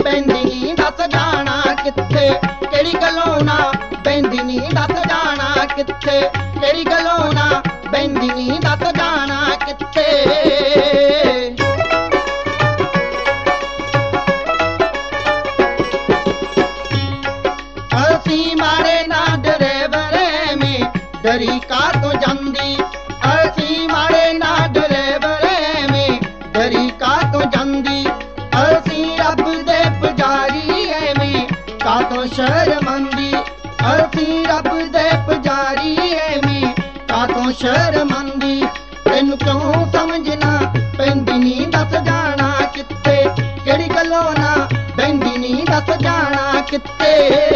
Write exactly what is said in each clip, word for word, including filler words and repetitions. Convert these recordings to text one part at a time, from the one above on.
ਬੈਂਦੀ ਨੀ ਦੱਸ ਜਾਣਾ ਕਿੱਥੇ, ਕਿਹੜੀ ਗੱਲੋਂ ਨਾ ਬੈਂਦੀ ਨੀ ਦੱਸ ਜਾਣਾ ਕਿੱਥੇ, ਕਿਹੜੀ ਗੱਲੋਂ ਨਾ ਬੈਂਦੀ ਨੀ ਦੱਸ ਜਾਣਾ ਕਿੱਥੇ। ਅਸੀਂ ਮਾਰੇ ਨਾ ਡਰੈਵਰ ਐਵੇਂ ਡਰੀ ਕਾਹਤੋਂ ਜਾਂਦੀ, ਅਸੀਂ ਮਾਰੇ ਨਾ ਡਰੈਵਰ ਐਵੇਂ ਡਰੀ ਕਾਹਤੋਂ ਜਾਂਦੀ, ਅਸੀਂ ਰੱਬ ਦੇ ਪੁਜਾਰੀ ਐਵੇਂ ਕਾਹਤੋਂ ਸ਼ਰਮੰਦੀ, ਅਸੀਂ ਰੱਬ ਦੇ ਪੁਜਾਰੀ ਐਵੇਂ ਕਾਹਤੋਂ ਸ਼ਰਮੰਦੀ। ਤੈਨੂੰ ਕਿਉਂ ਸਮਝਣਾ ਪੈਂਦੀ ਨੀ ਦੱਸ ਜਾਣਾ ਕਿੱਥੇ, ਕਿਹੜੀ ਗੱਲੋਂ ਨਾ ਬੈਂਦੀ ਨੀ ਦੱਸ ਜਾਣਾ ਕਿੱਥੇ।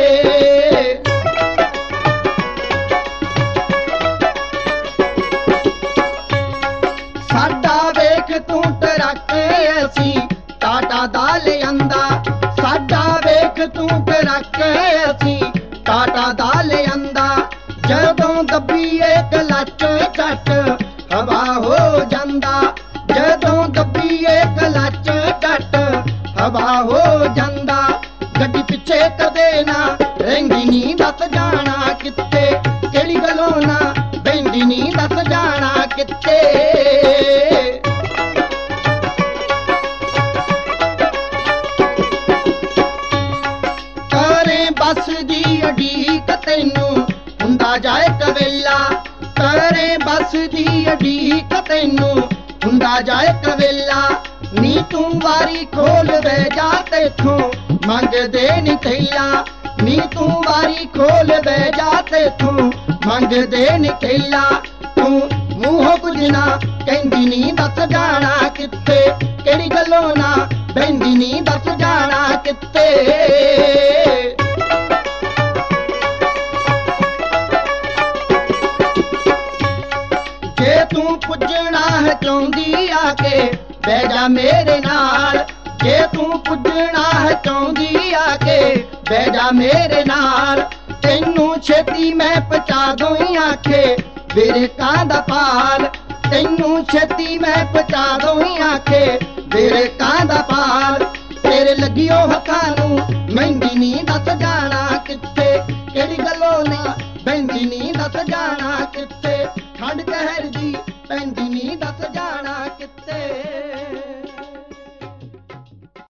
ਸਾਡਾ ਵੇਖ ਤੂੰ ਟਰੱਕ ਅਸੀਂ ਟਾਟਾ ਦਾ ਲਿਆਂਦਾ, ਸਾਡਾ ਵੇਖ ਤੂੰ ਟਰੱਕ ਅਸੀਂ ਟਾਟਾ ਦਾ ਲਿਆਂਦਾ, ਜਦੋਂ ਦੱਬੀਏ ਕਲੱਚ ਝੱਟ ਹਵਾ ਹੋ ਜਾਂਦਾ, ਜਦੋਂ ਦੱਬੀਏ ਕਲੱਚ ਝੱਟ ਹਵਾ ਹੋ ਜਾਂਦਾ। ਗੱਡੀ ਪਿੱਛੇ ਕਦੇ ਨਾ ਰਹਿੰਦੀ ਨੀ ਦੱਸ ਜਾਣਾ ਕਿੱਥੇ, ਕਿਹੜੀ ਗੱਲੋਂ ਨਾ ਬੈਂਦੀ ਨੀ ਦੱਸ ਜਾਣਾ ਕਿੱਥੇ। ਕਰੇ ਬੱਸ ਦੀ ਉਡੀਕ ਤੈਨੂੰ ਹੁੰਦਾ ਜਾਏ ਕਵੇਲਾ, ਕਰੇ ਬੱਸ ਦੀ ਉਡੀਕ ਤੈਨੂੰ ਹੁੰਦਾ ਜਾਏ ਕਵੇਲਾ, ਨੀ ਤੂੰ ਵਾਰੀ ਖੋਲ ਵੇ ਜਾ ਤੇਥੋਂ ਮੰਗਦੇ ਨੀ ਥੈਲਾ, ਨੀ ਤੂੰ ਵਾਰੀ ਖੋਲ ਵੇ ਜਾ ਤੇਥੋਂ ਮੰਗਦੇ ਨੀ ਥੈਲਾ। ਤੂੰ ਮੂੰਹੋਂ ਕੁਝ ਨਾ ਕਹਿੰਦੀ ਨੀ ਦੱਸ ਜਾਣਾ ਕਿੱਥੇ, ਕਿਹੜੀ ਗੱਲੋਂ ਨਾ ਬੈਂਦੀ ਨੀ ਦੱਸ ਜਾਣਾ ਕਿੱਥੇ। ਜੇ ਤੂੰ ਪੁੱਜਣਾ ਹੈ ਚਾਹੁੰਦੀ ਆ ਕੇ ਬਹਿ ਜਾ ਮੇਰੇ ਨਾਲ, ਜੇ ਤੂੰ ਪੁੱਜਣਾ ਹੈ ਚਾਹੁੰਦੀ ਆ ਕੇ ਬਹਿ ਜਾ ਮੇਰੇ ਨਾਲ, ਤੈਨੂੰ ਛੇਤੀ ਮੈਂ ਪਹੁੰਚਾ ਦੂੰ ਆਖੇ ਬਿਰਕਾਂ ਦਾ ਪਾਲ, ਤੈਨੂੰ ਛੇਤੀ ਮੈਂ ਪਹੁੰਚਾ ਦੂੰ ਆਖੇ ਬਿਰਕਾਂ ਦਾ ਪਾਲ। ਤੇਰੇ ਲੱਗਿਓ ਹੱਥਾਂ ਨੂੰ ਮਹਿੰਦੀ ਨੀ ਦੱਸ